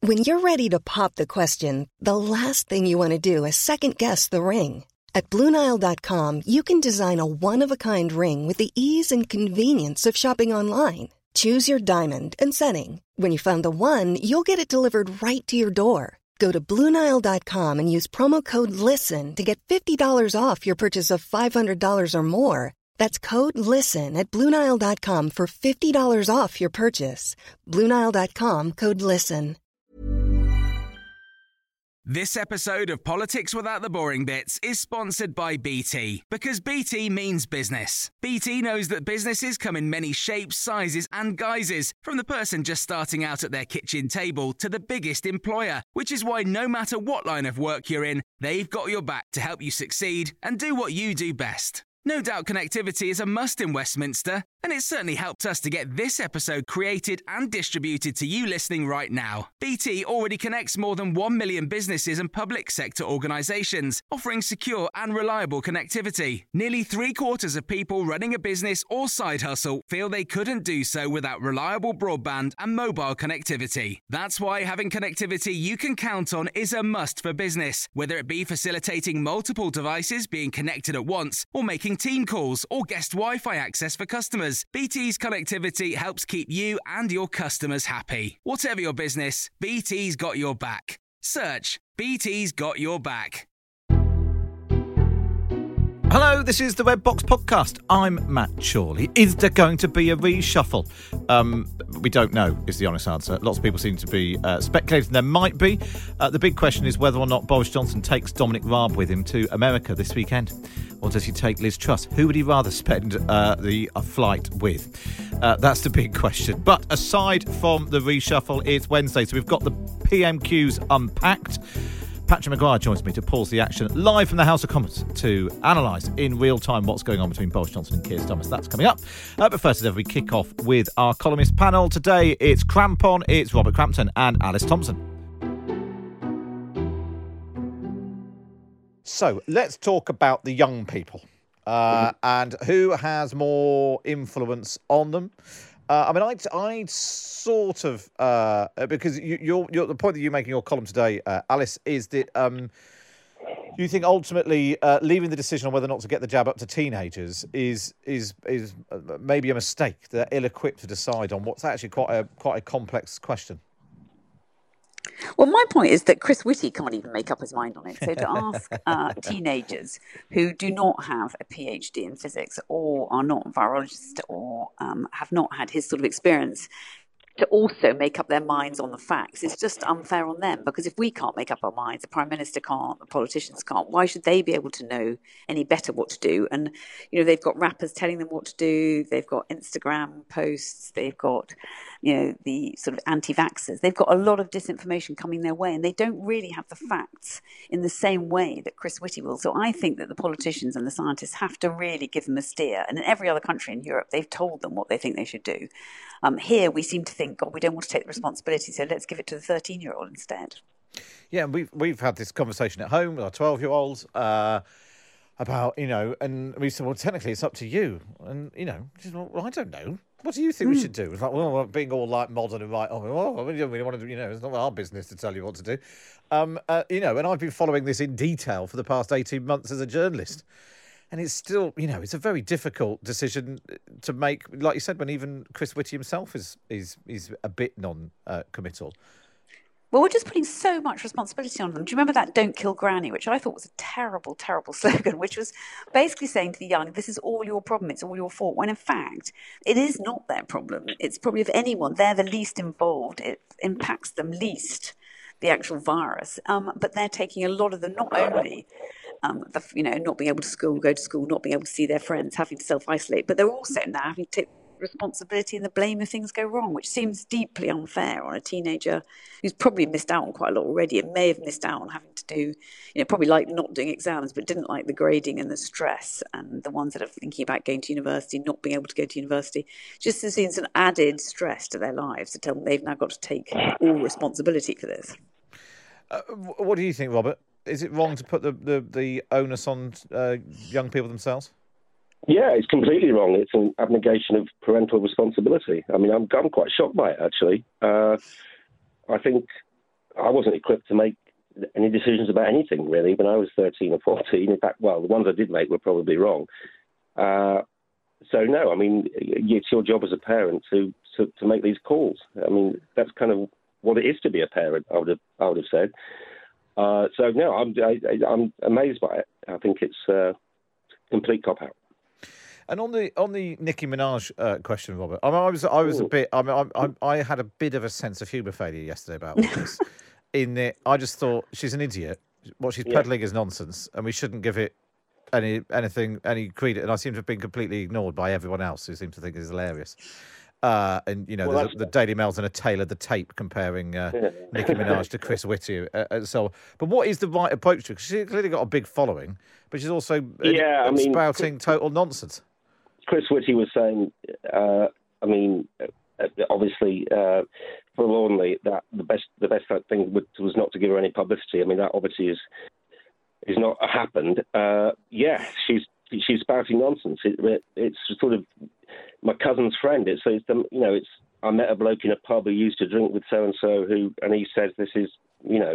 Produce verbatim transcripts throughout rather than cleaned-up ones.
When you're ready to pop the question, the last thing you want to do is second-guess the ring. At Blue Nile dot com, you can design a one-of-a-kind ring with the ease and convenience of shopping online. Choose your diamond and setting. When you find the one, you'll get it delivered right to your door. Go to Blue Nile dot com and use promo code LISTEN to get fifty dollars off your purchase of five hundred dollars or more. That's code LISTEN at Blue Nile dot com for fifty dollars off your purchase. Blue Nile dot com, code LISTEN. This episode of Politics Without the Boring Bits is sponsored by B T, because B T means business. B T knows that businesses come in many shapes, sizes and guises, from the person just starting out at their kitchen table to the biggest employer, which is why no matter what line of work you're in, they've got your back to help you succeed and do what you do best. No doubt connectivity is a must in Westminster, and it's certainly helped us to get this episode created and distributed to you listening right now. B T already connects more than one million businesses and public sector organisations, offering secure and reliable connectivity. Nearly three quarters of people running a business or side hustle feel they couldn't do so without reliable broadband and mobile connectivity. That's why having connectivity you can count on is a must for business, whether it be facilitating multiple devices being connected at once or making team calls or guest Wi-Fi access for customers. B T's connectivity helps keep you and your customers happy. Whatever your business, B T's got your back. Search B T's got your back. Hello, this is the Red Box Podcast. I'm Matt Chorley. Is there going to be a reshuffle? Um, we don't know, is the honest answer. Lots of people seem to be uh, speculating there might be. Uh, the big question is whether or not Boris Johnson takes Dominic Raab with him to America this weekend. Or does he take Liz Truss? Who would he rather spend uh, the uh, flight with? Uh, that's the big question. But aside from the reshuffle, it's Wednesday, so we've got the P M Qs unpacked. Patrick Maguire joins me to pause the action live from the House of Commons to analyse in real time what's going on between Boris Johnson and Keir Starmer. That's coming up. Uh, but first, as ever, we kick off with our columnist panel. Today, it's Crampon, it's Robert Crampton and Alice Thompson. So, let's talk about the young people uh, and who has more influence on them. Uh, I mean, I'd, I'd sort of, uh, because you, you're, you're, the point that you make in your column today, uh, Alice, is that um, you think ultimately uh, leaving the decision on whether or not to get the jab up to teenagers is is is maybe a mistake. They're ill-equipped to decide on what's actually quite a quite a complex question. Well, my point is that Chris Whitty can't even make up his mind on it. So to ask uh, teenagers who do not have a PhD in physics or are not virologists or um, have not had his sort of experience to also make up their minds on the facts is just unfair on them, because if we can't make up our minds, the Prime Minister can't, the politicians can't, why should they be able to know any better what to do? And, you know, they've got rappers telling them what to do, they've got Instagram posts, they've got, you know, the sort of anti-vaxxers, they've got a lot of disinformation coming their way, and they don't really have the facts in the same way that Chris Whitty will. So I think that the politicians and the scientists have to really give them a steer, and in every other country in Europe, they've told them what they think they should do. Um, here, we seem to think, God, we don't want to take the responsibility, so let's give it to the thirteen-year-old instead. Yeah, and we've, we've had this conversation at home with our twelve-year-olds uh, about, you know, and we said, well, technically it's up to you. And, you know, she said, well, I don't know. What do you think mm. we should do? It's like, well, being all like modern and right, oh, well, we don't really want to, you know, it's not our business to tell you what to do. Um, uh, you know, and I've been following this in detail for the past eighteen months as a journalist. And it's still, you know, it's a very difficult decision to make. Like you said, when even Chris Whitty himself is is is a bit non-committal. Well, we're just putting so much responsibility on them. Do you remember that "Don't Kill Granny," which I thought was a terrible, terrible slogan, which was basically saying to the young, this is all your problem, it's all your fault, when in fact, it is not their problem. It's probably, of anyone, they're the least involved. It impacts them least, the actual virus. Um, but they're taking a lot of the, not only... Um, the, you know, not being able to school, go to school, not being able to see their friends, having to self-isolate. But they're also now having to take responsibility and the blame if things go wrong, which seems deeply unfair on a teenager who's probably missed out on quite a lot already and may have missed out on having to do, you know, probably like not doing exams, but didn't like the grading and the stress, and the ones that are thinking about going to university, not being able to go to university. Just seems an added stress to their lives to tell them they've now got to take all responsibility for this. Uh, what do you think, Robert? Is it wrong to put the, the, the onus on uh, young people themselves? Yeah, it's completely wrong. It's an abnegation of parental responsibility. I mean, I'm, I'm quite shocked by it, actually. Uh, I think I wasn't equipped to make any decisions about anything, really, when I was thirteen or fourteen. In fact, well, the ones I did make were probably wrong. Uh, so, no, I mean, it's your job as a parent to, to, to make these calls. I mean, that's kind of what it is to be a parent, I would have, I would have said. Uh, so, no, I'm, I, I'm amazed by it. I think it's a uh, complete cop-out. And on the on the Nicki Minaj uh, question, Robert, I, mean, I was I was a bit. I mean, I, I, I had a bit of a sense of humour failure yesterday about all this. In that, I just thought she's an idiot. What she's Yeah. peddling is nonsense, and we shouldn't give it any anything any credit. And I seem to have been completely ignored by everyone else who seems to think it's hilarious. Uh, and you know, Well, there's a, the Daily Mail's and a Taylor the Tape comparing uh, Nicki Minaj to Chris Whitty, uh, and so on. But what is the right approach to it? 'Cause she's clearly got a big following, but she's also uh, Yeah, I mean, spouting total nonsense. Chris Whitty was saying, uh, I mean, uh, obviously, uh, forlornly, that the best the best thing was not to give her any publicity. I mean, that obviously is is not happened. Uh, yeah, she's she's spouting nonsense. It, it, it's sort of my cousin's friend. It's, it's the, you know, it's I met a bloke in a pub who used to drink with so and so, who and he says this is, you know,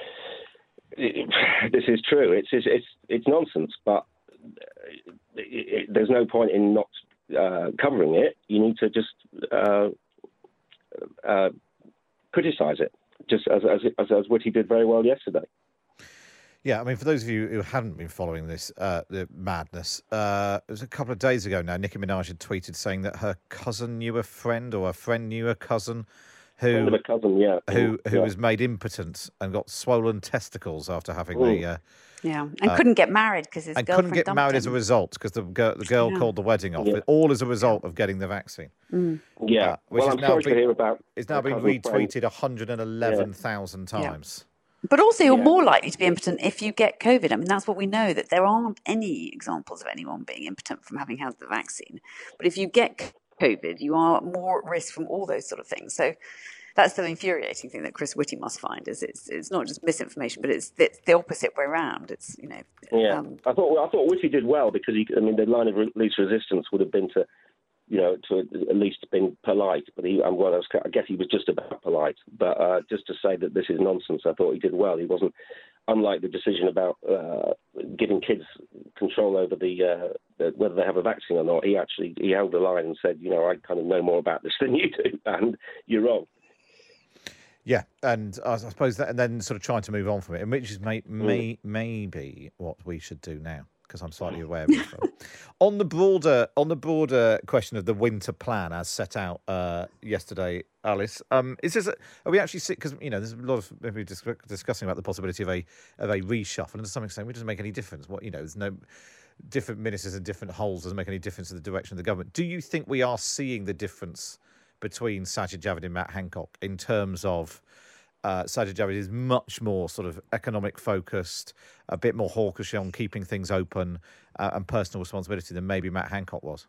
it, this is true. It's it's it's, it's nonsense, but. It, it, there's no point in not uh, covering it. You need to just uh, uh, criticise it, just as, as as as Whitty did very well yesterday. Yeah, I mean, for those of you who haven't been following this, uh, the madness, uh, it was a couple of days ago now, Nicki Minaj had tweeted saying that her cousin knew a friend or a friend knew a cousin who Friend of a cousin, yeah, who who yeah. was made impotent and got swollen testicles after having Ooh. the... Uh, Yeah, and uh, couldn't get married because his and girlfriend couldn't get dumped married him. as a result because the girl, the girl Yeah. called the wedding off. Yeah. All as a result of getting the vaccine. Mm. Yeah, Uh, which well, has I'm now sorry been- to hear about. It's now my been cousin's friend. retweeted one hundred eleven thousand Yeah. times. But also, you're Yeah. more likely to be impotent if you get COVID. I mean, that's what we know, that there aren't any examples of anyone being impotent from having had the vaccine. But if you get COVID, you are more at risk from all those sort of things. So that's the infuriating thing that Chris Whitty must find, is it's it's not just misinformation, but it's, it's the opposite way around. It's, you know... Yeah, Um, I thought I thought Whitty did well because he, I mean, the line of re- least resistance would have been to, you know, to at least been polite. But he, um, well, I, was, I guess he was just about polite. But uh, just to say that this is nonsense, I thought he did well. He wasn't, unlike the decision about uh, giving kids control over the, uh, the whether they have a vaccine or not. He actually he held the line and said, you know, I kind of know more about this than you do, and you're wrong. Yeah, and I suppose that, and then sort of trying to move on from it, and which is may, may, maybe what we should do now, because I'm slightly aware of it. on the broader, on the broader question of the winter plan as set out uh, yesterday, Alice, um, is this? A, are we actually because you know there's a lot of maybe dis- discussing about the possibility of a of a reshuffle, and to some extent, it doesn't make any difference. What you know, there's no different ministers in different holes doesn't make any difference to the direction of the government. Do you think we are seeing the difference between Sajid Javid and Matt Hancock in terms of uh, Sajid Javid is much more sort of economic focused, a bit more hawkish on keeping things open uh, and personal responsibility than maybe Matt Hancock was?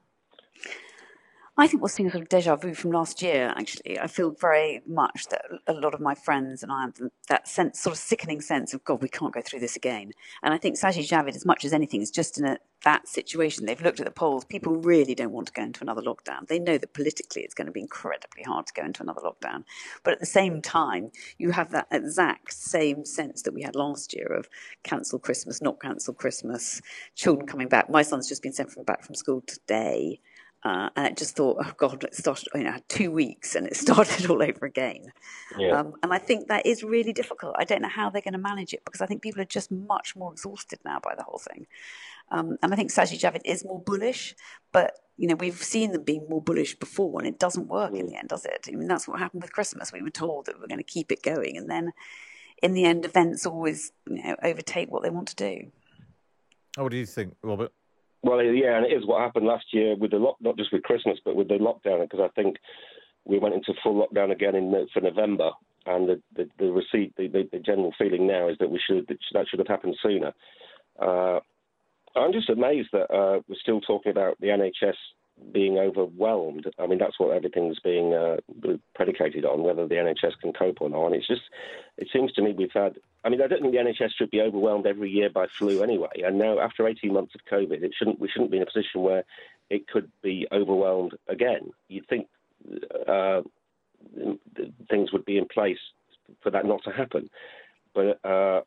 I think we're seeing a sort of deja vu from last year, actually. I feel very much that a lot of my friends and I have that sense, sort of sickening sense of, God, we can't go through this again. And I think Sajid Javid, as much as anything, is just in a, that situation. They've looked at the polls. People really don't want to go into another lockdown. They know that politically it's going to be incredibly hard to go into another lockdown. But at the same time, you have that exact same sense that we had last year of cancel Christmas, not cancel Christmas, children coming back. My son's just been sent from back from school today. Uh, and I just thought, oh God, it started, you know, I had two weeks and it started all over again. Yeah. Um, and I think that is really difficult. I don't know how they're going to manage it because I think people are just much more exhausted now by the whole thing. Um, and I think Sajid Javid is more bullish, but, you know, we've seen them being more bullish before and it doesn't work mm. in the end, does it? I mean, that's what happened with Christmas. We were told that we were going to keep it going. And then in the end, events always, you know, overtake what they want to do. Oh, what do you think, Robert? Well, yeah, and it is what happened last year with the lock, not just with Christmas, but with the lockdown, because I think we went into full lockdown again in for November, and the the, the receipt, the, the, the general feeling now is that we should that should have happened sooner. Uh, I'm just amazed that uh, we're still talking about the N H S being overwhelmed. I mean, that's what everything's being uh, predicated on, whether the N H S can cope or not. And it's just, it seems to me we've had, I mean, I don't think the N H S should be overwhelmed every year by flu anyway. And now, after eighteen months of COVID, it shouldn't, we shouldn't be in a position where it could be overwhelmed again. You'd think uh, things would be in place for that not to happen. But uh,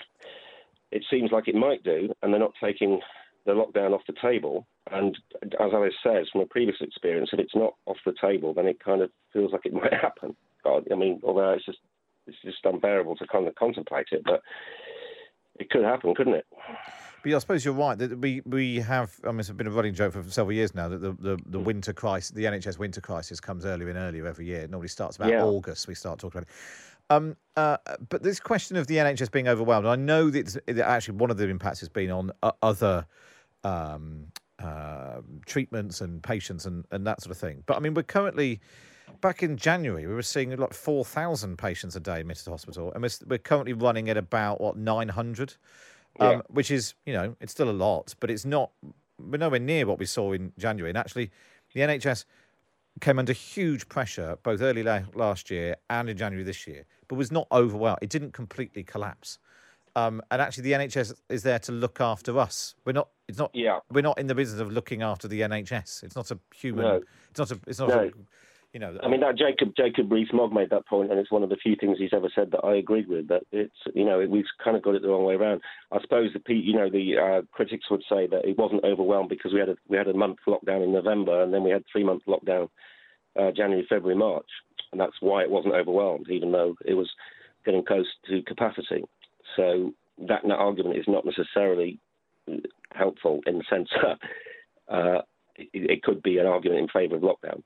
it seems like it might do, and they're not taking the lockdown off the table. And as Alice says, from a previous experience, if it's not off the table, then it kind of feels like it might happen. God, I mean, although it's just it's just unbearable to kind of contemplate it, but it could happen, couldn't it? But I suppose you're right that we we have. I mean, it's been a running joke for several years now that the, the, the winter crisis, the N H S winter crisis, comes earlier and earlier every year. It normally starts about yeah. August. We start talking about it. Um, uh, but this question of the N H S being overwhelmed, I know that, it's, that actually one of the impacts has been on uh, other um, uh, treatments and patients and, and that sort of thing. But I mean, we're currently. Back in January, we were seeing like four thousand patients a day admitted to hospital, and we're, we're currently running at about, what, nine hundred, yeah. um, which is, you know, it's still a lot, but it's not, we're nowhere near what we saw in January. And actually, the N H S came under huge pressure both early la- last year and in January this year, but was not overwhelmed. It didn't completely collapse. Um, and actually, the N H S is there to look after us. We're not. It's not. Yeah. We're not in the business of looking after the N H S. It's not a human. No. It's not a. It's not. No. A, You know, I mean, that Jacob Jacob Rees-Mogg made that point, and it's one of the few things he's ever said that I agreed with. That it's, you know, we've kind of got it the wrong way around. I suppose the you know the uh, critics would say that it wasn't overwhelmed because we had a we had a month lockdown in November, and then we had three month lockdown uh, January, February, March, and that's why it wasn't overwhelmed, even though it was getting close to capacity. So that, that argument is not necessarily helpful in the sense that uh, it, it could be an argument in favour of lockdown.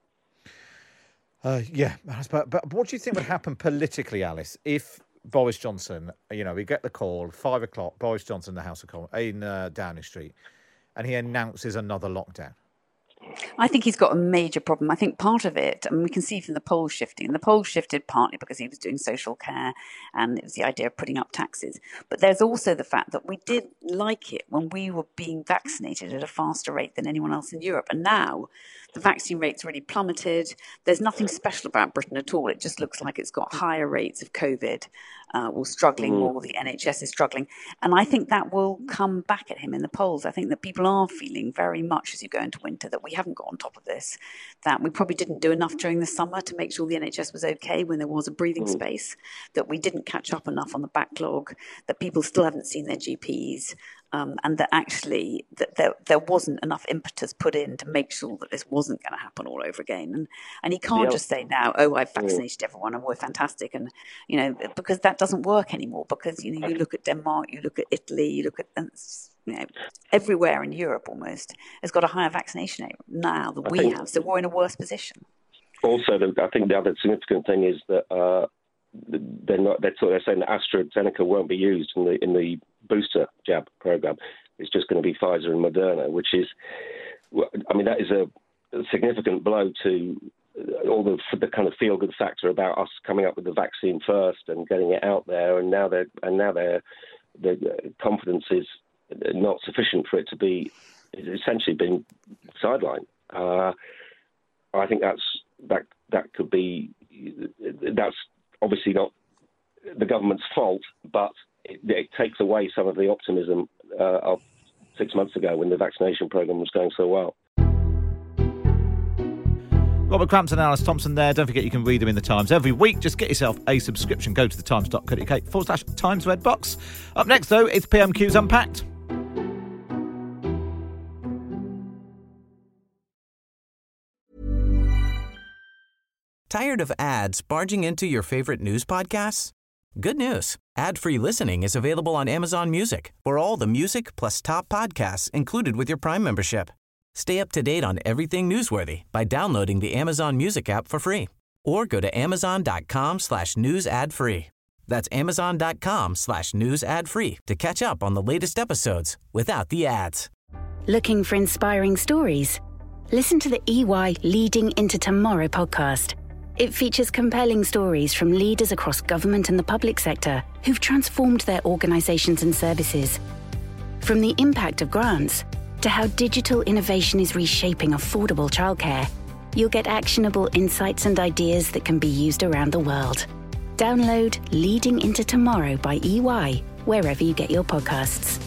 Uh, yeah, but, but what do you think would happen politically, Alice, if Boris Johnson, you know, we get the call, five o'clock, Boris Johnson in the House of Commons, in uh, Downing Street, and he announces another lockdown? I think he's got a major problem. I think part of it, and we can see from the polls shifting, the polls shifted partly because he was doing social care and it was the idea of putting up taxes. But there's also the fact that we did like it when we were being vaccinated at a faster rate than anyone else in Europe. And now the vaccine rate's really plummeted. There's nothing special about Britain at all. It just looks like it's got higher rates of COVID uh, or struggling more. The N H S is struggling. And I think that will come back at him in the polls. I think that people are feeling very much as you go into winter that we haven't got on top of this, that we probably didn't do enough during the summer to make sure the N H S was okay when there was a breathing space, that we didn't catch up enough on the backlog, that people still haven't seen their G Ps, um, and that actually that there, there wasn't enough impetus put in to make sure that this wasn't going to happen all over again. And and he can't yeah. just say now, oh, I've vaccinated yeah. everyone and we're fantastic. And, you know, because that doesn't work anymore, because, you know, you look at Denmark, you look at Italy, you look at, you know, everywhere in Europe almost has got a higher vaccination rate now than I we have. So we're in a worse position. Also, I think the other significant thing is that uh, they're not. They're, they're saying that AstraZeneca won't be used in the in the booster jab program. It's just going to be Pfizer and Moderna, which is, I mean, that is a significant blow to all the, the kind of feel-good factor about us coming up with the vaccine first and getting it out there, and now they're and now their the confidence is not sufficient for it to be essentially being sidelined. Uh, I think that's that that could be that's obviously not the government's fault, but it, it takes away some of the optimism uh, of six months ago when the vaccination programme was going so well. Robert Crampton and Alice Thompson there. Don't forget you can read them in the Times every week. Just get yourself a subscription. Go to the times dot co dot uk forward slash Times Red Box. Up next, though, it's P M Q's Unpacked. Tired of ads barging into your favorite news podcasts? Good news. Ad-free listening is available on Amazon Music for all the music plus top podcasts included with your Prime membership. Stay up to date on everything newsworthy by downloading the Amazon Music app for free or go to amazon.com slash news ad free. That's amazon.com slash news ad free to catch up on the latest episodes without the ads. Looking for inspiring stories? Listen to the E Y Leading Into Tomorrow podcast. It features compelling stories from leaders across government and the public sector who've transformed their organizations and services. From the impact of grants to how digital innovation is reshaping affordable childcare, you'll get actionable insights and ideas that can be used around the world. Download Leading Into Tomorrow by E Y wherever you get your podcasts.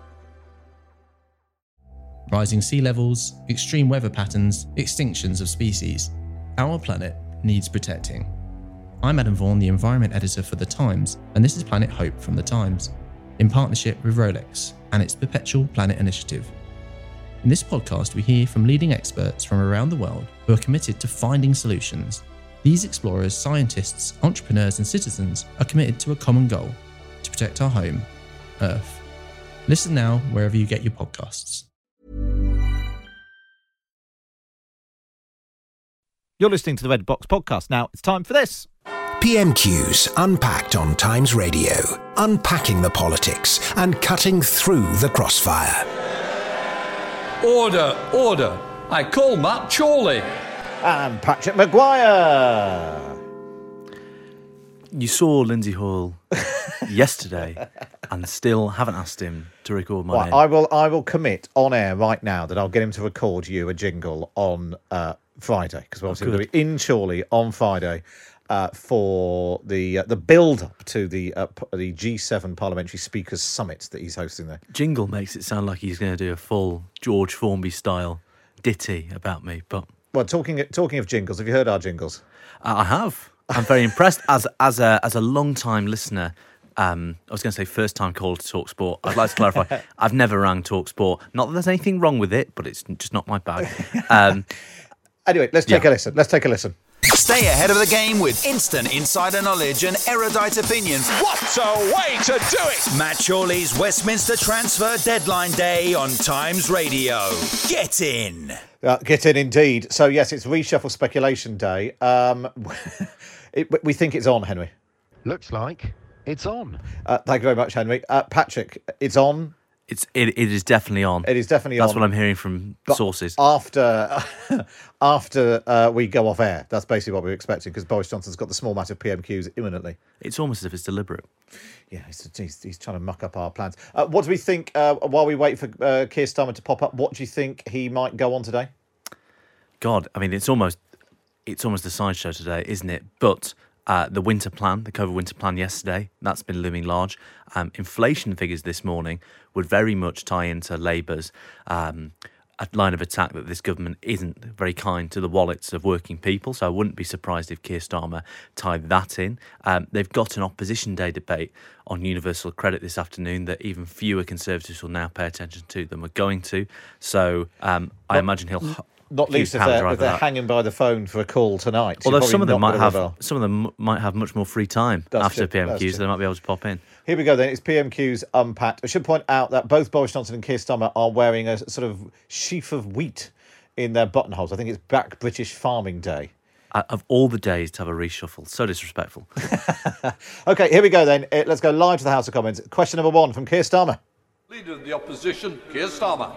Rising sea levels, extreme weather patterns, extinctions of species. Our planet needs protecting. I'm Adam Vaughan, the Environment Editor for The Times, and this is Planet Hope from The Times, in partnership with Rolex and its Perpetual Planet Initiative. In this podcast, we hear from leading experts from around the world who are committed to finding solutions. These explorers, scientists, entrepreneurs and citizens are committed to a common goal: to protect our home, Earth. Listen now wherever you get your podcasts. You're listening to the Red Box Podcast. Now it's time for this. P M Q's Unpacked on Times Radio, unpacking the politics and cutting through the crossfire. Order, order. I call Matt Chorley. And Patrick Maguire. You saw Lindsay Hall yesterday and still haven't asked him to record my Well, name. I will I will commit on air right now that I'll get him to record you a jingle on uh, Friday, because we're obviously Oh, going to be in Chorley on Friday uh, for the uh, the build-up to the uh, p- the G seven Parliamentary Speakers Summit that he's hosting there. Jingle makes it sound like he's going to do a full George Formby style ditty about me, but Well, talking talking of jingles, have you heard our jingles? I have. I'm very impressed as as a as a long time listener. Um, I was going to say first time caller to Talk Sport. I'd like to clarify. I've never rang Talk Sport. Not that there's anything wrong with it, but it's just not my bag. Um, Anyway, let's take Yeah. a listen. Let's take a listen. Stay ahead of the game with instant insider knowledge and erudite opinions. What a way to do it! Matt Chorley's Westminster Transfer Deadline Day on Times Radio. Get in. Uh, get in indeed. So yes, it's reshuffle speculation day. Um, it, we think it's on, Henry. Looks like it's on. Uh, thank you very much, Henry. Uh, Patrick, it's on. it's it, it is definitely on. It is definitely That's on. what I'm hearing from But sources. After after uh, we go off air, that's basically what we're expecting, because Boris Johnson's got the small matter of P M Qs imminently. It's almost as if it's deliberate. Yeah, he's, he's, he's trying to muck up our plans. Uh, what do we think, uh, while we wait for uh, Keir Starmer to pop up, what do you think he might go on today? God, I mean, it's almost it's almost a sideshow today, isn't it? But uh, the winter plan, the COVID winter plan yesterday, that's been looming large. Um, inflation figures this morning would very much tie into Labour's um, a line of attack that this government isn't very kind to the wallets of working people. So I wouldn't be surprised if Keir Starmer tied that in. Um, they've got an opposition day debate on universal credit this afternoon that even fewer Conservatives will now pay attention to than we're going to. So um, I imagine he'll... Not huge least if power they're, drive if they're that. hanging by the phone for a call tonight. Although You're some of probably them not might gonna have rebel. some of them might have much more free time That's after true, P M Qs, that's so true. they might be able to pop in. Here we go then. It's P M Q's Unpacked. I should point out that both Boris Johnson and Keir Starmer are wearing a sort of sheaf of wheat in their buttonholes. I think it's Black British Farming Day. Uh, of all the days to have a reshuffle, so disrespectful. OK, here we go then. Uh, Let's go live to the House of Commons. Question number one from Keir Starmer. Leader of the Opposition, Keir Starmer.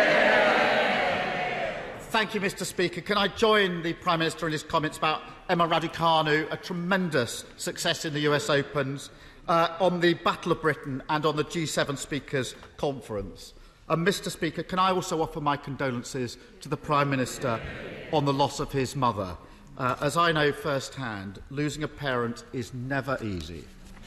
Thank you, Mister Speaker. Can I join the Prime Minister in his comments about Emma Raducanu, a tremendous success in the U S Opens, uh, on the Battle of Britain and on the G seven Speakers Conference? And, Mister Speaker, can I also offer my condolences to the Prime Minister on the loss of his mother? Uh, as I know firsthand, losing a parent is never easy.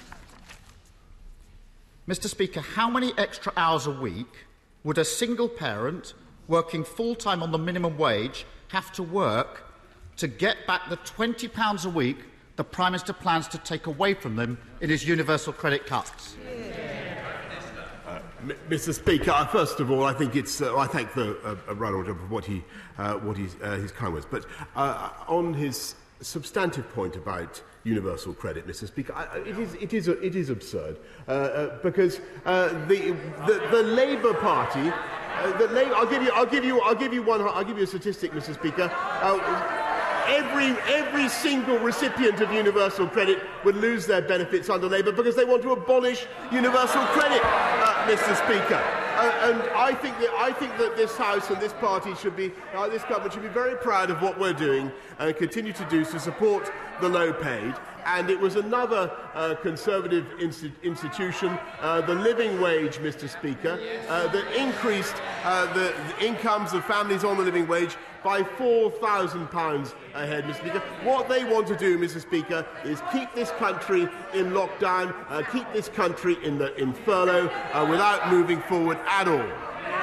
Mister Speaker, how many extra hours a week would a single parent working full-time on the minimum wage have to work to get back the twenty pounds a week the Prime Minister plans to take away from them in his universal credit cuts? Uh, Mister Speaker, uh, first of all, I think it's. Uh, I thank the uh, Ronald for what he, uh, what he's, uh, his kind words. But uh, on his substantive point about universal credit, Mister Speaker, I, it is it is it is absurd uh, uh, because uh, the, the the Labour Party. Uh, the Labour, I'll give you. I'll give you. I'll give you one. I'll give you a statistic, Mister Speaker. Uh, Every, every single recipient of universal credit would lose their benefits under Labour because they want to abolish universal credit, uh, Mister Speaker. Uh, and I think that I think that this House and this party should be, uh, this government should be very proud of what we're doing and continue to do to support the low paid. And it was another uh, Conservative insti- institution, uh, the living wage, Mister Speaker, uh, that increased uh, the, the incomes of families on the living wage by four thousand pounds a head, Mister Speaker. What they want to do, Mister Speaker, is keep this country in lockdown, uh, keep this country in, the, in furlough, uh, without moving forward at all.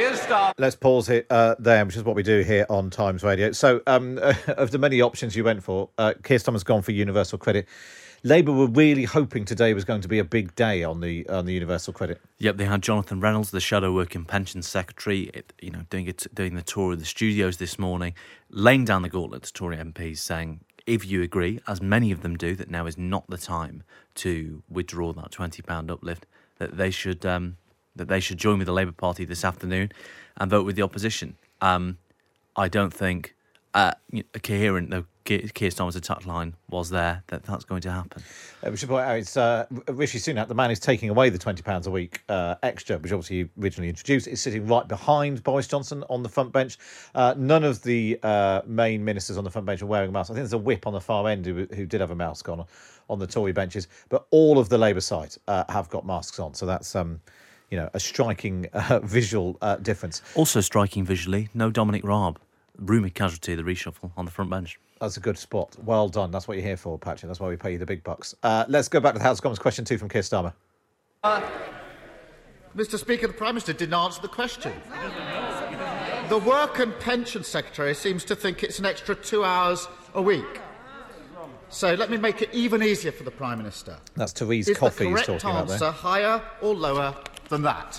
Keir Starmer. Let's pause it uh, there, which is what we do here on Times Radio. So, um, of the many options you went for, uh, Keir Starmer's gone for universal credit. Labour were really hoping today was going to be a big day on the on the universal credit. Yep, they had Jonathan Reynolds, the shadow working pensions secretary, it, you know, doing it, doing the tour of the studios this morning, laying down the gauntlet to Tory M Ps, saying, if you agree, as many of them do, that now is not the time to withdraw that twenty pound uplift, that they should um, that they should join with the Labour Party this afternoon and vote with the opposition. Um, I don't think uh, a coherent, though Keir Starmer's attack line was there, that that's going to happen. Uh, we should point out it's uh, Rishi Sunak, the man who's taking away the twenty pounds a week uh, extra, which obviously he originally introduced, is sitting right behind Boris Johnson on the front bench. Uh, none of the uh, main ministers on the front bench are wearing masks. I think there's a whip on the far end who, who did have a mask on on the Tory benches, but all of the Labour side uh, have got masks on. So that's um, you know a striking uh, visual uh, difference. Also striking visually, no Dominic Raab, rumoured casualty of the reshuffle on the front bench. That's a good spot. Well done. That's what you're here for, Patrick. That's why we pay you the big bucks. Uh, let's go back to the House of Commons. Question two from Keir Starmer. Uh, Mister Speaker, the Prime Minister didn't answer the question. The Work and Pension Secretary seems to think it's an extra two hours a week. So let me make it even easier for the Prime Minister. That's Therese Is Coffey he's the correct talking about there. answer higher or lower than that?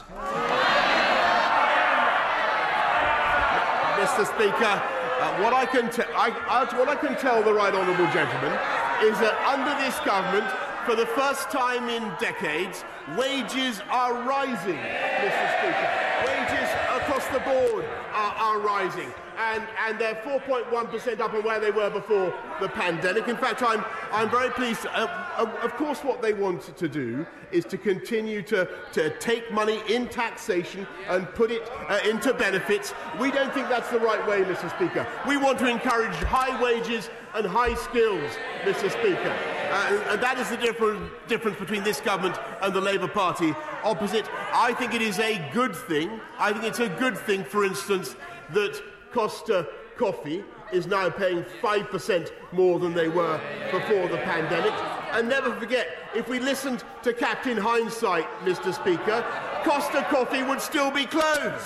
Mister Speaker, uh, what I can te- I, I, what I can tell the right honourable gentleman is that under this government, for the first time in decades, wages are rising, Mister Speaker. Wages across the board are, are rising, and, and they're four point one percent up on where they were before the pandemic. In fact, I'm, I'm very pleased. Uh, of, of course, what they want to do is to continue to, to take money in taxation and put it uh, into benefits. We don't think that's the right way, Mister Speaker. We want to encourage high wages and high skills, Mister Speaker. Uh, and that is the different, difference between this government and the Labour Party opposite. I think it is a good thing. I think it's a good thing, for instance, that Costa Coffee is now paying five percent more than they were before the pandemic. And never forget, if we listened to Captain Hindsight, Mister Speaker, Costa Coffee would still be closed.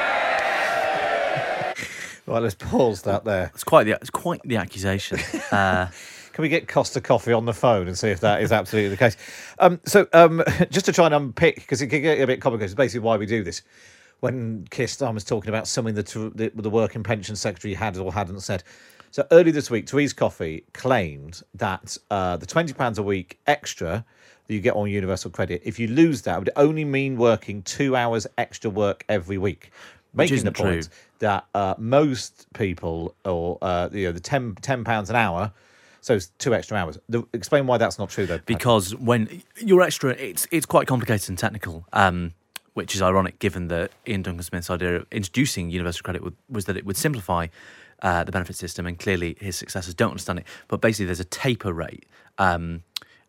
Right, let's pause that there. It's quite the, it's quite the accusation. Uh, Can we get Costa Coffee on the phone and see if that is absolutely the case? Um, so um, just to try and unpick, because it can get a bit complicated, it's basically why we do this. When Keir Starmer's talking about something that the, the Work and Pension Secretary had or hadn't said. So earlier this week, Therese Coffey claimed that uh, the twenty pounds a week extra that you get on universal credit, if you lose that, it would only mean working two hours extra work every week. Making the point true. that uh, most people, or uh, you know, the ten pounds an hour, so it's two extra hours. The, explain why that's not true, though. Because when you're extra, it's it's quite complicated and technical, um, which is ironic given that Ian Duncan Smith's idea of introducing universal credit would, was that it would simplify uh, the benefit system, and clearly his successors don't understand it. But basically, there's a taper rate. Um,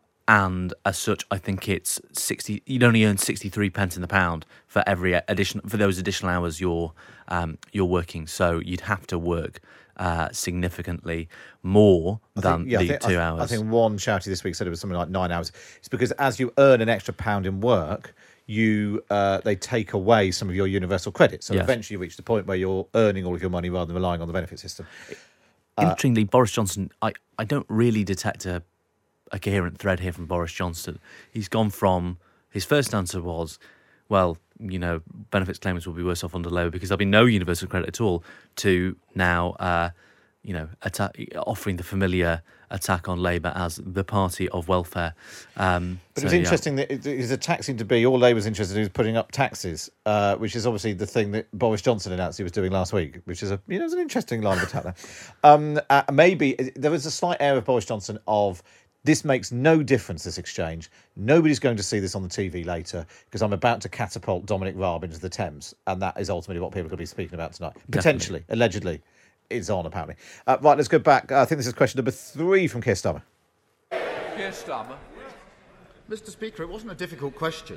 And as such, I think it's sixty. You'd only earn sixty-three pence in the pound for every addition for those additional hours you're um, you're working. So you'd have to work uh, significantly more I than think, yeah, the I think, two I, hours. I think one charity this week said it was something like nine hours. It's because as you earn an extra pound in work, you uh, they take away some of your universal credit. So Yes. eventually you reach the point where you're earning all of your money rather than relying on the benefit system. Uh, Interestingly, Boris Johnson, I, I don't really detect a. a coherent thread here from Boris Johnson. He's gone from, his first answer was, well, you know, benefits claimants will be worse off under Labour because there'll be no universal credit at all, to now, uh, you know, attack, offering the familiar attack on Labour as the party of welfare. Um, But so, it's yeah. interesting that it- his attack seemed to be all Labour's interested in is putting up taxes, uh, which is obviously the thing that Boris Johnson announced he was doing last week, which is a you know, it's an interesting line of attack there. Um, uh, maybe there was a slight air of Boris Johnson of, this makes no difference, this exchange. Nobody's going to see this on the T V later because I'm about to catapult Dominic Raab into the Thames. And that is ultimately what people are going to be speaking about tonight. Potentially, Definitely. allegedly. It's on, apparently. Uh, right, let's go back. I think this is question number three from Keir Starmer. Keir Starmer. Mister Speaker, it wasn't a difficult question.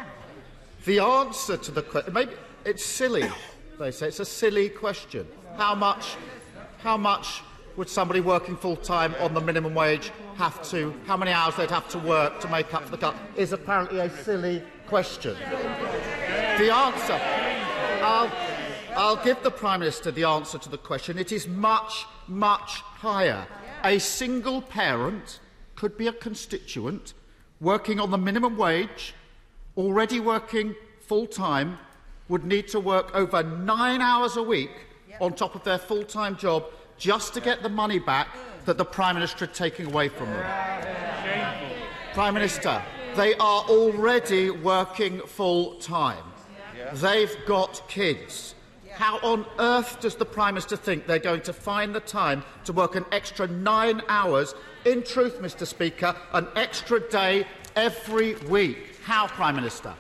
The answer to the question, maybe it's silly, they say. It's a silly question. How much, how much would somebody working full-time on the minimum wage have to, how many hours they'd have to work to make up for the cut, is apparently a silly question. The answer, I'll, I'll give the Prime Minister the answer to the question. It is much, much higher. A single parent could be a constituent working on the minimum wage, already working full-time, would need to work over nine hours a week on top of their full-time job just to get the money back that the Prime Minister is taking away from them. Prime Minister, they are already working full-time. They've got kids. How on earth does the Prime Minister think they're going to find the time to work an extra nine hours? In truth, Mr Speaker, an extra day every week. How, Prime Minister?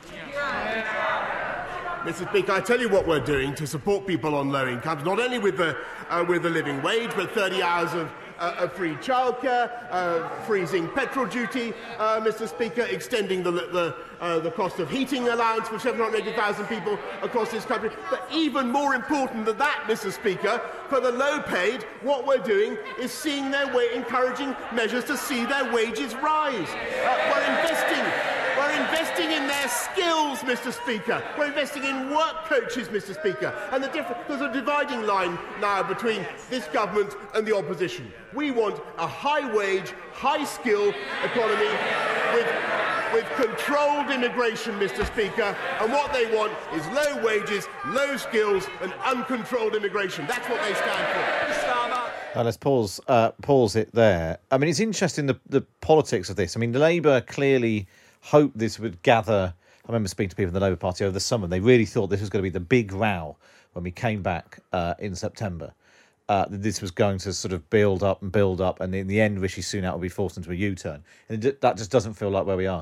Mister Speaker, I tell you what we're doing to support people on low incomes, not only with the, uh, with the living wage, but thirty hours of, uh, of free childcare, uh, freezing petrol duty, uh, Mister Speaker, extending the, the, uh, the cost of heating allowance for seven hundred eighty thousand people across this country. But even more important than that, Mister Speaker, for the low-paid, what we're doing is seeing their way, encouraging measures to see their wages rise. Uh, we're investing... We're investing in their skills, Mister Speaker. We're investing in work coaches, Mister Speaker. And the difference, there's a dividing line now between this government and the opposition. We want a high-wage, high-skill economy with, with controlled immigration, Mister Speaker. And what they want is low wages, low skills and uncontrolled immigration. That's what they stand for. Uh, let's pause uh, pause it there. I mean, it's interesting, the, the politics of this. I mean, Labour clearly hoped this would gather. I remember speaking to people in the Labour Party over the summer. They really thought this was going to be the big row when we came back uh, in September. Uh, that this was going to sort of build up and build up, and in the end, Rishi Sunak will be forced into a U-turn. And it, that just doesn't feel like where we are.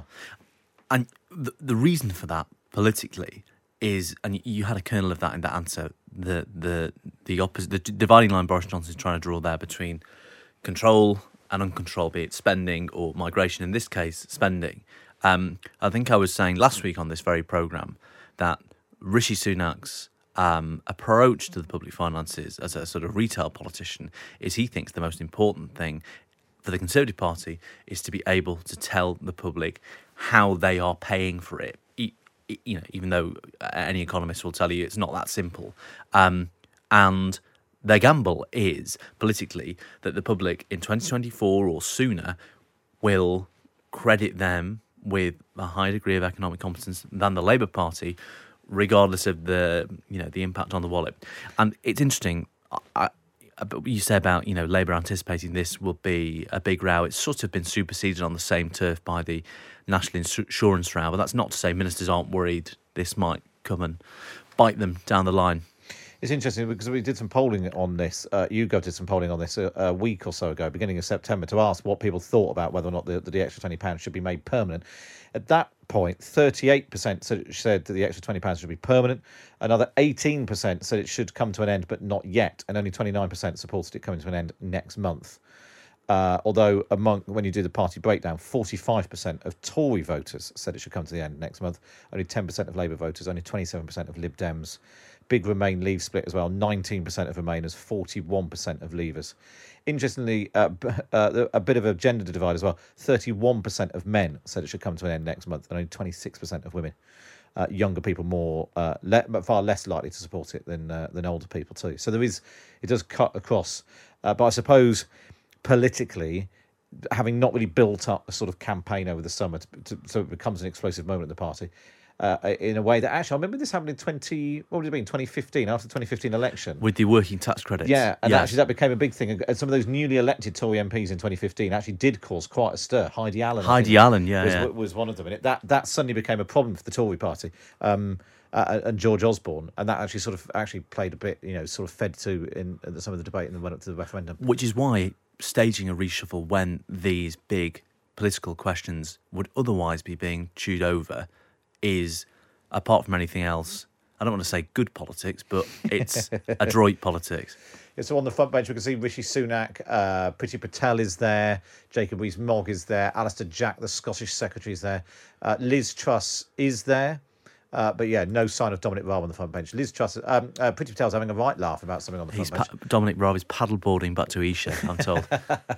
And the, the reason for that politically is, and you had a kernel of that in that answer, the the the opposite, the dividing line Boris Johnson is trying to draw there between control and uncontrolled, be it spending or migration. In this case, spending. Um, I think I was saying last week on this very programme that Rishi Sunak's um, approach to the public finances as a sort of retail politician is he thinks the most important thing for the Conservative Party is to be able to tell the public how they are paying for it. E- you know, even though any economist will tell you it's not that simple. Um, and their gamble is politically that the public in twenty twenty-four or sooner will credit them with a high degree of economic competence than the Labour Party, regardless of the you know the impact on the wallet. And it's interesting. I, I, you say about you know Labour anticipating this will be a big row. It's sort of been superseded on the same turf by the national insurance row. But that's not to say ministers aren't worried this might come and bite them down the line. It's interesting because we did some polling on this. Uh, YouGov did some polling on this a, a week or so ago, beginning of September, to ask what people thought about whether or not the, the extra twenty pounds should be made permanent. At that point, thirty-eight percent said, said that the extra twenty pounds should be permanent. Another eighteen percent said it should come to an end, but not yet. And only twenty-nine percent supported it coming to an end next month. Uh, although among when you do the party breakdown, forty-five percent of Tory voters said it should come to the end next month. Only ten percent of Labour voters, only twenty-seven percent of Lib Dems. Big Remain Leave split as well, nineteen percent of Remainers, forty-one percent of Leavers. Interestingly, uh, uh, a bit of a gender divide as well. thirty-one percent of men said it should come to an end next month, and only twenty-six percent of women. Uh, younger people more, uh, le- far less likely to support it than uh, than older people too. So there is, it does cut across. Uh, but I suppose politically, having not really built up a sort of campaign over the summer, to, to, so it becomes an explosive moment in the party. Uh, in a way that actually, I remember this happened in twenty. What would it be? twenty fifteen, after the twenty fifteen election, with the working tax credits. Yeah, and yes. actually that became a big thing. And some of those newly elected Tory M Ps in twenty fifteen actually did cause quite a stir. Heidi Allen, Heidi think, Allen, yeah was, yeah, was one of them, and it, that that suddenly became a problem for the Tory party. Um, uh, and George Osborne, and that actually sort of actually played a bit, you know, sort of fed to in, in some of the debate and then went up to the referendum. Which is why staging a reshuffle when these big political questions would otherwise be being chewed over is, apart from anything else, I don't want to say good politics, but it's adroit politics. Yeah, so on the front bench, we can see Rishi Sunak, uh, Priti Patel is there, Jacob Rees-Mogg is there, Alistair Jack, the Scottish Secretary, is there, uh, Liz Truss is there, uh, but yeah, no sign of Dominic Raab on the front bench. Liz Truss, um, uh, Priti Patel's having a right laugh about something on the front He's bench. Pa- Dominic Raab is paddleboarding back to Esher, I'm told.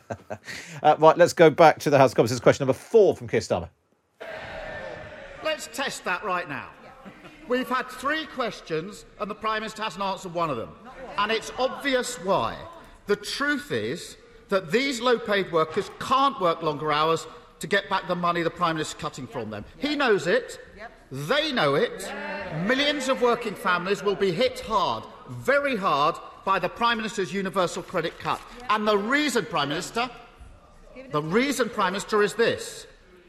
uh, right, let's go back to the House of Commons. This is question number four from Keir Starmer. Let's test that right now. We've had three questions and the Prime Minister hasn't answered one of them. And it's obvious why. The truth is that these low-paid workers can't work longer hours to get back the money the Prime Minister is cutting from them. He knows it. They know it. Millions of working families will be hit hard, very hard, by the Prime Minister's universal credit cut. And the reason, Prime Minister, the reason, Prime Minister, is this.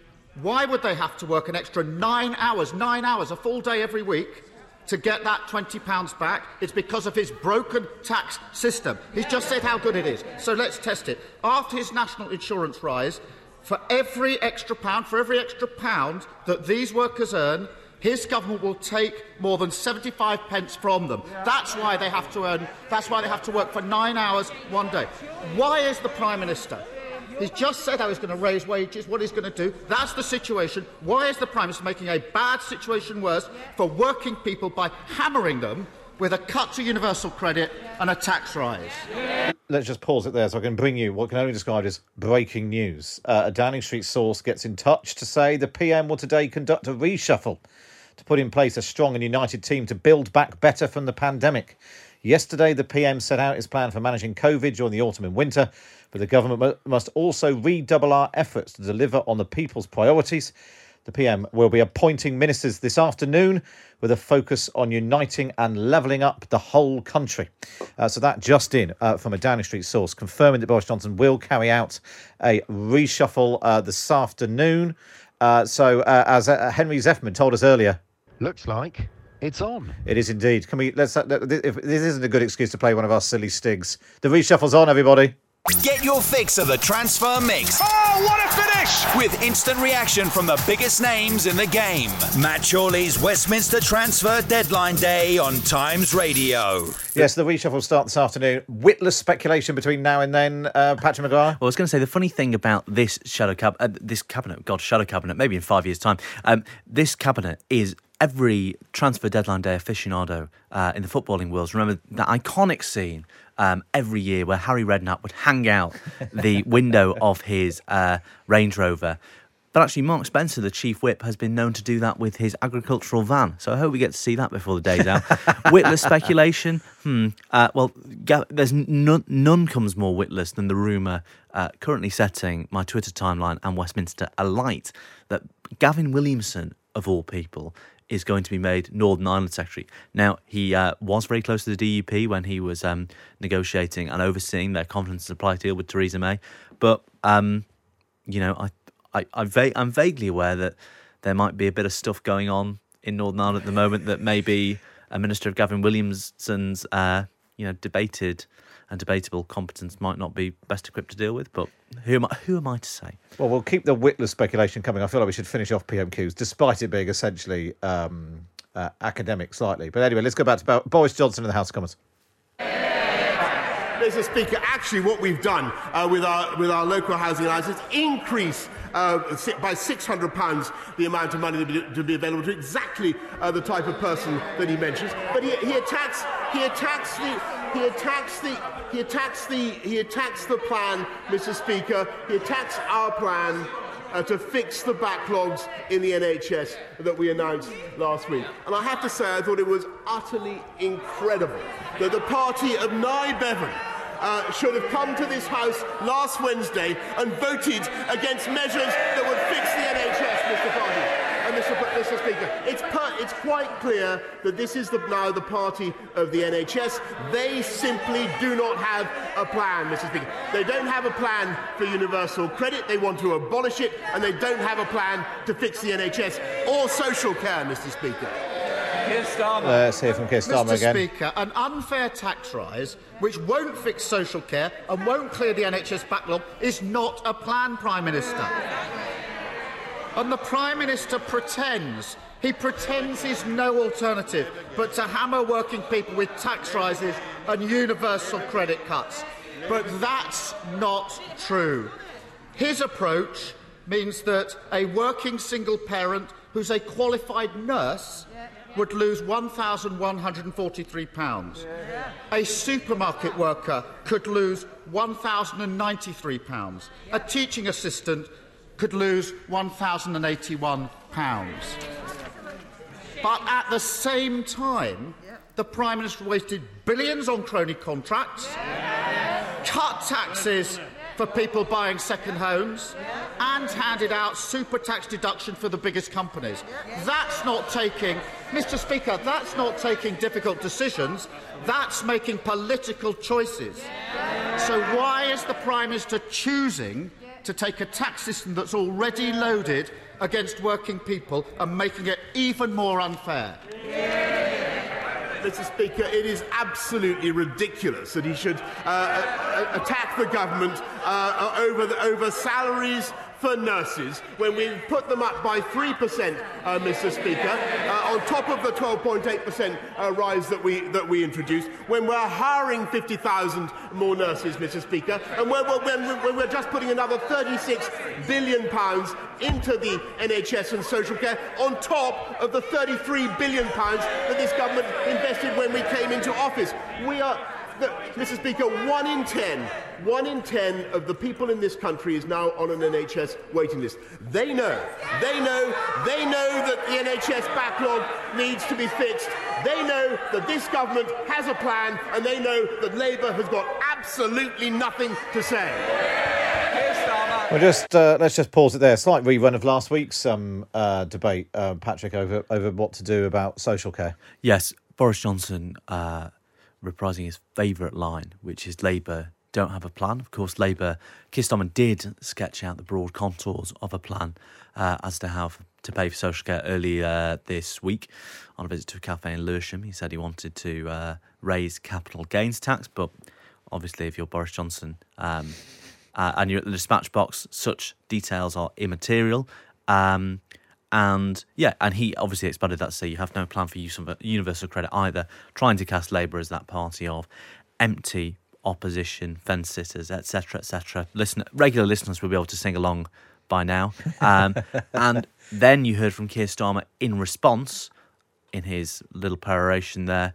Why would they have to work an extra nine hours, nine hours, a full day every week, to get that twenty pounds back? It's because of his broken tax system. He's just said how good it is. So let's test it. After his national insurance rise, for every extra pound, for every extra pound that these workers earn, his government will take more than seventy-five pence from them. That's why they have to earn, that's why they have to work for nine hours one day. Why is the Prime Minister? He's just said how he's going to raise wages, what he's going to do. That's the situation. Why is the Prime Minister making a bad situation worse for working people by hammering them with a cut to universal credit and a tax rise? Let's just pause it there so I can bring you what can only be described as breaking news. Uh, a Downing Street source gets in touch to say the P M will today conduct a reshuffle to put in place a strong and united team to build back better from the pandemic. Yesterday, the P M set out his plan for managing COVID during the autumn and winter, but the government must also redouble our efforts to deliver on the people's priorities. The P M will be appointing ministers this afternoon with a focus on uniting and levelling up the whole country. Uh, so that just in uh, from a Downing Street source, confirming that Boris Johnson will carry out a reshuffle uh, this afternoon. Uh, so uh, as uh, Henry Zeffman told us earlier, looks like it's on. It is indeed. Can we? Let's. Uh, if this isn't a good excuse to play one of our silly stigs. The reshuffle's on, everybody. Get your fix of the transfer mix. Oh, what a finish! With instant reaction from the biggest names in the game. Matt Chorley's Westminster Transfer Deadline Day on Times Radio. Yes, the reshuffle will start this afternoon. Witless speculation between now and then. Uh, Patrick Maguire? Well, I was going to say, the funny thing about this shadow cab, uh, this cabinet, God, shadow cabinet, maybe in five years' time, um, this cabinet is every transfer deadline day aficionado uh, in the footballing world. Remember that iconic scene um, every year where Harry Redknapp would hang out the window of his uh, Range Rover. But actually, Mark Spencer, the chief whip, has been known to do that with his agricultural van. So I hope we get to see that before the day's out. Witless speculation? Hmm. Uh, well, there's none, none comes more witless than the rumour uh, currently setting my Twitter timeline and Westminster alight that Gavin Williamson, of all people, is going to be made Northern Ireland Secretary. Now, he uh, was very close to the D U P when he was um, negotiating and overseeing their confidence supply deal with Theresa May. But, um, you know, I, I, I va- I'm vaguely aware that there might be a bit of stuff going on in Northern Ireland at the moment that maybe a Minister of Gavin Williamson's, uh, you know, debated and debatable competence might not be best equipped to deal with, but who am I, who am I to say? Well, we'll keep the witless speculation coming. I feel like we should finish off P M Qs, despite it being essentially um, uh, academic slightly. But anyway, let's go back to Boris Johnson in the House of Commons. Mister Speaker, actually what we've done uh, with our with our local housing alliance is increase uh, by six hundred pounds the amount of money to be, to be available to exactly uh, the type of person that he mentions. But he, he attacks he attacks the he attacks the he attacks the he attacks the plan, Mister Speaker. He attacks our plan uh, to fix the backlogs in the N H S that we announced last week. And I have to say, I thought it was utterly incredible that the party of Nye Bevan Uh, should have come to this House last Wednesday and voted against measures that would fix the N H S, Mister Party. And Mister P- Mister Speaker, it's, per- it's quite clear that this is the, now the party of the N H S. They simply do not have a plan, Mister Speaker. They don't have a plan for universal credit. They want to abolish it, and they don't have a plan to fix the N H S or social care, Mister Speaker. Keir Starmer. Let's hear from Keir Starmer Mister again. Speaker, an unfair tax rise which won't fix social care and won't clear the N H S backlog is not a plan, Prime Minister. And the Prime Minister pretends, he pretends he's no alternative but to hammer working people with tax rises and universal credit cuts. But that's not true. His approach means that a working single parent who's a qualified nurse would lose one thousand one hundred forty-three pounds. A supermarket worker could lose one thousand ninety-three pounds. A teaching assistant could lose one thousand eighty-one pounds. But at the same time, the Prime Minister wasted billions on crony contracts, cut taxes for people buying second homes, and handed out super tax deduction for the biggest companies. That's not taking, Mr Speaker, that's not taking difficult decisions, that's making political choices. So why is the Prime Minister choosing to take a tax system that's already loaded against working people and making it even more unfair? Mister Speaker, it is absolutely ridiculous that he should uh, attack the government uh, over, the, over salaries for nurses when we put them up by three percent, uh, Mister Speaker, uh, on top of the twelve point eight percent uh, rise that we, that we introduced, when we're hiring fifty thousand more nurses, Mister Speaker, and when we're, when, when we're just putting another thirty-six billion pounds into the N H S and social care, on top of the thirty-three billion pounds that this government invested when we came into office. We are... Mister Speaker, one in ten, one in ten of the people in this country is now on an N H S waiting list. They know, they know, they know that the N H S backlog needs to be fixed. They know that this government has a plan, and they know that Labour has got absolutely nothing to say. Well, just uh, let's just pause it there. Slight rerun of last week's um, uh, debate, uh, Patrick, over over what to do about social care. Yes, Boris Johnson. Uh, reprising his favourite line, which is Labour don't have a plan. Of course, Labour, Keir Starmer did sketch out the broad contours of a plan uh, as to how to pay for social care earlier this week on a visit to a cafe in Lewisham. He said he wanted to uh, raise capital gains tax, but obviously if you're Boris Johnson um, uh, and you're at the dispatch box, such details are immaterial. Um And, yeah, and he obviously expanded that to say you have no plan for use of universal credit either, trying to cast Labour as that party of empty opposition, fence-sitters, et cetera, et cetera. Listen, regular listeners will be able to sing along by now. Um, and then you heard from Keir Starmer in response, in his little peroration there,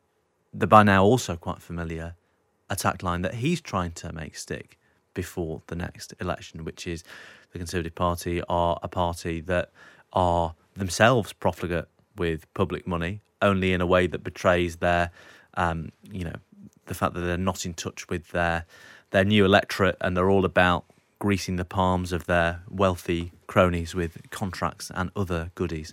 the by now also quite familiar attack line that he's trying to make stick before the next election, which is the Conservative Party are a party that are themselves profligate with public money, only in a way that betrays their, um, you know, the fact that they're not in touch with their their new electorate, and they're all about greasing the palms of their wealthy cronies with contracts and other goodies.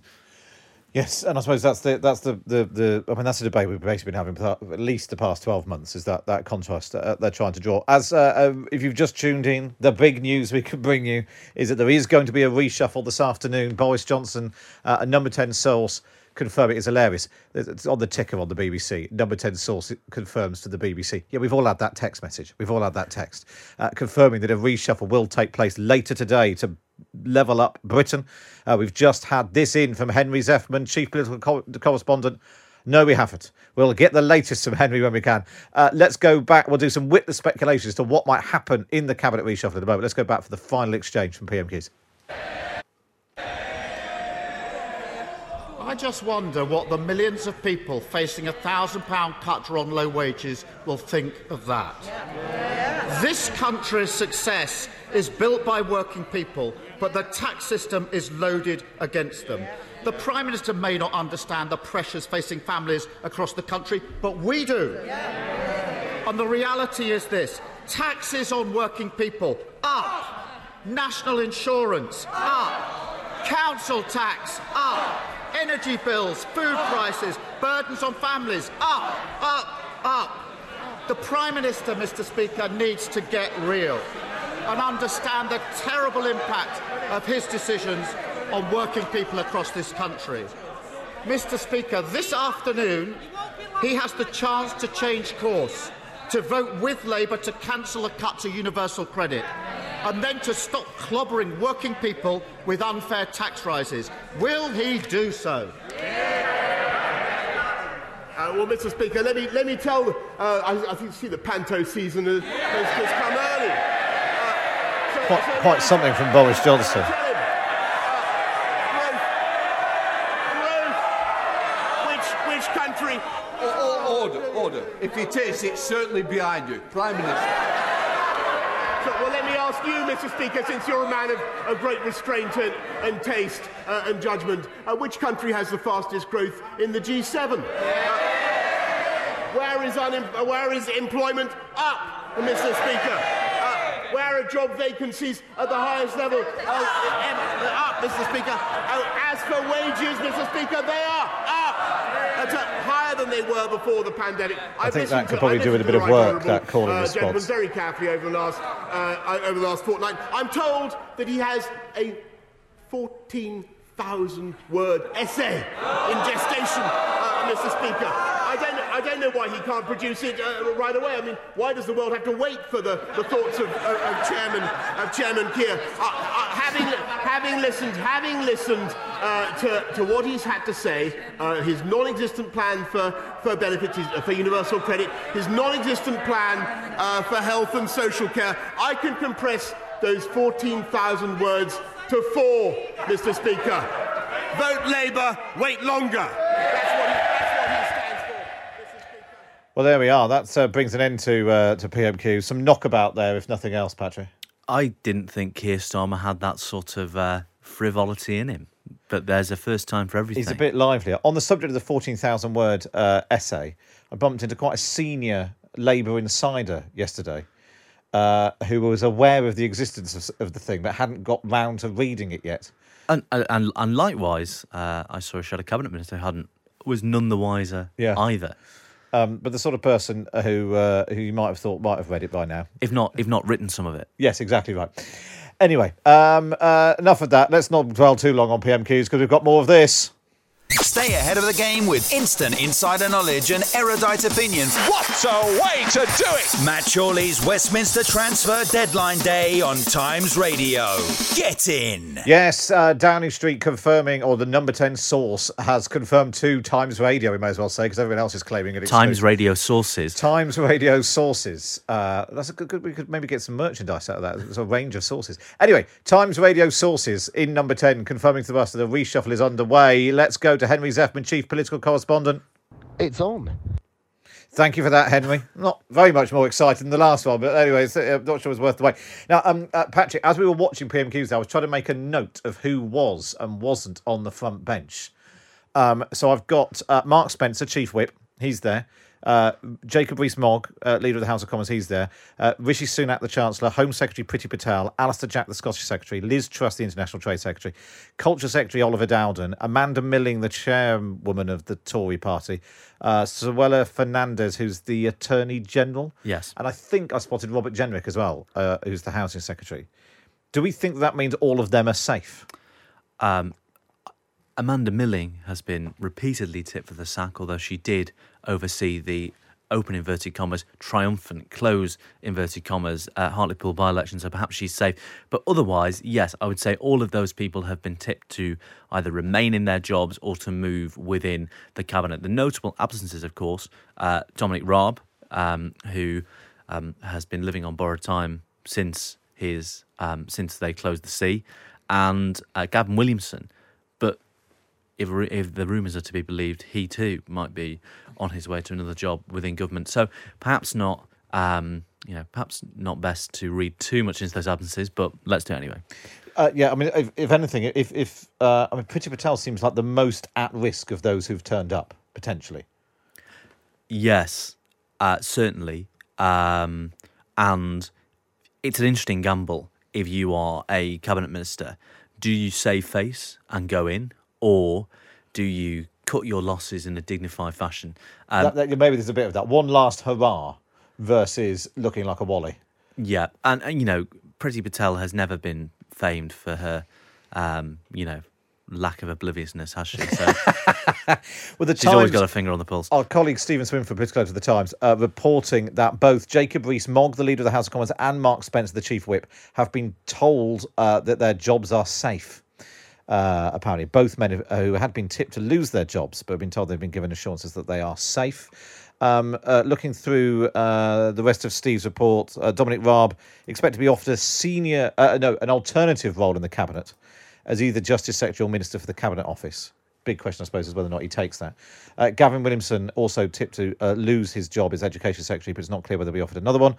Yes, and I suppose that's the that's the, the, the I mean that's the debate we've basically been having for at least the past twelve months. Is that that contrast uh, they're trying to draw? As uh, uh, if you've just tuned in, the big news we can bring you is that there is going to be a reshuffle this afternoon. Boris Johnson, uh, a number ten source, confirm it is hilarious. It's on the ticker on the B B C. Number ten source confirms to the B B C. Yeah, we've all had that text message. We've all had that text uh, confirming that a reshuffle will take place later today to level up Britain. Uh, we've just had this in from Henry Zeffman, chief political co- correspondent. No, we haven't. We'll get the latest from Henry when we can. Uh, let's go back. We'll do some witless speculation as to what might happen in the cabinet reshuffle at the moment. Let's go back for the final exchange from P M Keys. I just wonder what the millions of people facing a thousand pound cut or on low wages will think of that. Yeah. This country's success is built by working people, but the tax system is loaded against them. The Prime Minister may not understand the pressures facing families across the country, but we do. Yeah. And the reality is this: taxes on working people up, national insurance up, council tax up, energy bills, food prices, burdens on families, up, up, up. The Prime Minister, Mister Speaker, needs to get real and understand the terrible impact of his decisions on working people across this country. Mister Speaker, this afternoon he has the chance to change course, to vote with Labour to cancel a cut to universal credit, and then to stop clobbering working people with unfair tax rises. Will he do so? Uh, well, Mister Speaker, let me let me tell. Uh, I, I think you see the Panto season has, has, has come early. Uh, so, quite, so quite something from Boris Johnson. Him, uh, growth, growth. Which which country? Oh, oh, order, order. If it is, it's certainly behind you, Prime Minister. So, well, let me ask you, Mister Speaker, since you're a man of, of great restraint and, and taste uh, and judgment, uh, which country has the fastest growth in the G seven? Uh, where is unem- where is employment up, Mister Speaker? Uh, where are job vacancies at the highest level? Uh, up, Mister Speaker. Uh, as for wages, Mister Speaker, they are up. That's uh, higher than they were before the pandemic. I I've think that listened could to- probably I've do with a listened bit to of the work, right that call and honourable, uh, gentleman response. very carefully over the last uh, over the last fortnight. I'm told that he has a fourteen thousand word essay in gestation, uh, Mister Speaker. I don't, I don't know why he can't produce it uh, right away. I mean, why does the world have to wait for the, the thoughts of, of, of Chairman of Chairman Keir? Uh, uh, having, having listened, having listened uh, to, to what he's had to say, uh, his non-existent plan for, for benefits, his, uh, for universal credit, his non-existent plan uh, for health and social care, I can compress those fourteen thousand words to four, Mister Speaker. Vote Labour, wait longer. That's what he, that's what he stands for, Mister Speaker. Well, there we are. That uh, brings an end to uh, to P M Q. Some knockabout there, if nothing else, Patrick. I didn't think Keir Starmer had that sort of uh, frivolity in him, but there's a first time for everything. He's a bit livelier. On the subject of the fourteen thousand word uh, essay, I bumped into quite a senior Labour insider yesterday uh, who was aware of the existence of, of the thing but hadn't got round to reading it yet. And and, and likewise, uh, I saw a shadow cabinet minister who hadn't was none the wiser Yeah. either. Um, but the sort of person who uh, who you might have thought might have read it by now. If not, if not written some of it. Yes, exactly right. Anyway, um, uh, enough of that. Let's not dwell too long on P M Qs because we've got more of this. Stay ahead of the game with instant insider knowledge and erudite opinion. What a way to do it! Matt Chorley's Westminster Transfer Deadline Day on Times Radio. Get in. Yes, uh, Downing Street confirming, or the number ten source has confirmed to Times Radio, we may as well say, because everyone else is claiming it. Times Radio sources. Times Radio sources. Uh, that's a good, good. We could maybe get some merchandise out of that. There's a range of sources. Anyway, Times Radio sources in number ten confirming to us that a reshuffle is underway. Let's go to Henry Zeffman, chief political correspondent. It's on. Thank you for that, Henry. Not very much more excited than the last one, but anyway, I'm not sure it was worth the wait. Now, um, uh, Patrick, as we were watching P M Qs, I was trying to make a note of who was and wasn't on the front bench. Um, so I've got uh, Mark Spencer, chief whip. He's there. Uh, Jacob Rees-Mogg, uh, leader of the House of Commons, he's there. Uh, Rishi Sunak, the Chancellor. Home Secretary Priti Patel. Alistair Jack, the Scottish Secretary. Liz Truss, the International Trade Secretary. Culture Secretary Oliver Dowden. Amanda Milling, the chairwoman of the Tory party. Uh, Suella Fernandez, who's the Attorney General. Yes. And I think I spotted Robert Jenrick as well, uh, who's the Housing Secretary. Do we think that means all of them are safe? Um, Amanda Milling has been repeatedly tipped for the sack, although she did oversee the open inverted commas, triumphant close inverted commas uh, Hartlepool by-election, so perhaps she's safe. But otherwise, yes, I would say all of those people have been tipped to either remain in their jobs or to move within the cabinet. The notable absences, of course, uh, Dominic Raab, um, who um, has been living on borrowed time since his um, since they closed the sea, and uh, Gavin Williamson. But If, if the rumours are to be believed, he too might be on his way to another job within government. So perhaps not, um, you know, perhaps not best to read too much into those absences, but let's do it anyway. Uh, yeah, I mean, if, if anything, if if uh, I mean, Priti Patel seems like the most at risk of those who've turned up potentially. Yes, uh, certainly, um, and it's an interesting gamble. If you are a cabinet minister, do you save face and go in? Or do you cut your losses in a dignified fashion? Um, that, that, maybe there's a bit of that. One last hurrah versus looking like a wally. Yeah, and, and you know, Priti Patel has never been famed for her, um, you know, lack of obliviousness, has she? So well, the she's Times, always got a finger on the pulse. Our colleague Stephen Swinford, political editor of the Times, uh, reporting that both Jacob Rees-Mogg, the leader of the House of Commons, and Mark Spencer, the chief whip, have been told uh, that their jobs are safe. Uh, apparently, both men who had been tipped to lose their jobs, but have been told they've been given assurances that they are safe. Um, uh, looking through uh, the rest of Steve's report, uh, Dominic Raab expected to be offered a senior, uh, no, an alternative role in the cabinet as either Justice Secretary or Minister for the Cabinet Office. Big question, I suppose, is whether or not he takes that. Uh, Gavin Williamson also tipped to uh, lose his job as Education Secretary, but it's not clear whether he'll be offered another one.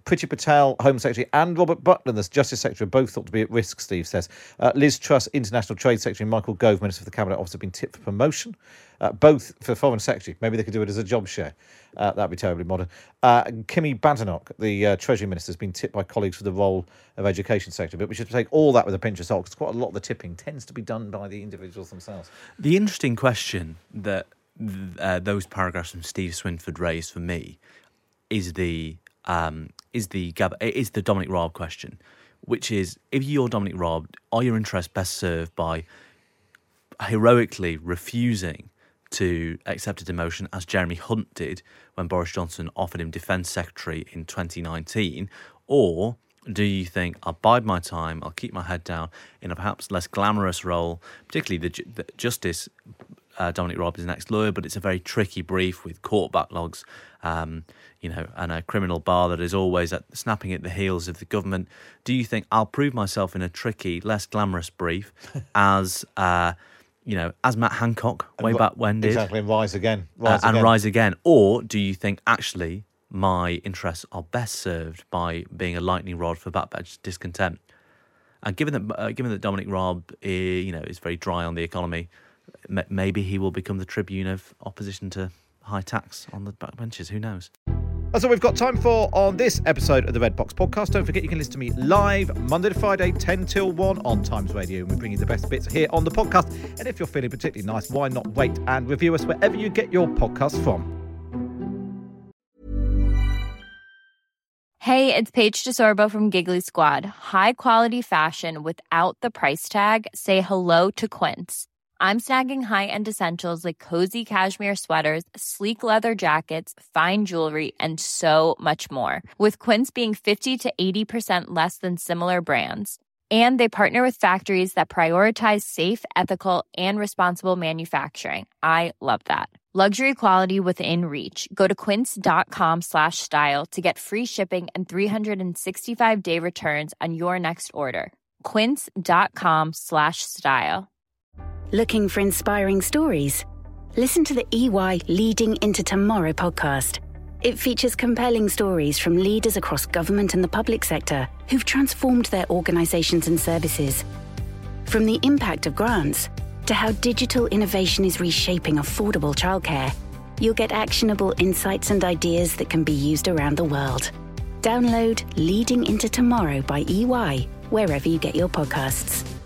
Priti Patel, Home Secretary, and Robert Butler, the Justice Secretary, are both thought to be at risk, Steve says. Uh, Liz Truss, International Trade Secretary, and Michael Gove, Minister for the Cabinet Office, have been tipped for promotion. Uh, both for Foreign Secretary. Maybe they could do it as a job share. Uh, that'd be terribly modern. Uh, Kimi Badenoch, the uh, Treasury Minister, has been tipped by colleagues for the role of Education Secretary. But we should take all that with a pinch of salt, because quite a lot of the tipping tends to be done by the individuals themselves. The interesting question that uh, those paragraphs from Steve Swinford raised for me is the um, is the is the Dominic Raab question, which is, if you're Dominic Raab, are your interests best served by heroically refusing to accept a demotion, as Jeremy Hunt did when Boris Johnson offered him Defence Secretary in twenty nineteen? Or do you think, I'll bide my time, I'll keep my head down in a perhaps less glamorous role, particularly the, the Justice, uh, Dominic Raab is an ex-lawyer, but it's a very tricky brief with court backlogs, um, you know, and a criminal bar that is always at, snapping at the heels of the government. Do you think, I'll prove myself in a tricky, less glamorous brief as... Uh, you know, as Matt Hancock way and, back when did. Exactly, and rise again. Rise uh, and again. rise again. Or do you think, actually, my interests are best served by being a lightning rod for backbench discontent? And given that uh, given that Dominic Raab, uh, you know, is very dry on the economy, m- maybe he will become the tribune of opposition to high tax on the backbenches. Who knows? That's all we've got time for on this episode of the Red Box Podcast. Don't forget you can listen to me live Monday to Friday, ten till one on Times Radio. And we bring you the best bits here on the podcast. And if you're feeling particularly nice, why not wait and review us wherever you get your podcasts from. Hey, it's Paige DeSorbo from Giggly Squad. High quality fashion without the price tag. Say hello to Quince. I'm snagging high-end essentials like cozy cashmere sweaters, sleek leather jackets, fine jewelry, and so much more. With Quince being fifty to eighty percent less than similar brands. And they partner with factories that prioritize safe, ethical, and responsible manufacturing. I love that. Luxury quality within reach. Go to quince.com slash style to get free shipping and three sixty-five day returns on your next order. Quince.com slash style. Looking for inspiring stories? Listen to the E Y Leading Into Tomorrow podcast. It features compelling stories from leaders across government and the public sector who've transformed their organizations and services. From the impact of grants to how digital innovation is reshaping affordable childcare, you'll get actionable insights and ideas that can be used around the world. Download Leading Into Tomorrow by E Y wherever you get your podcasts.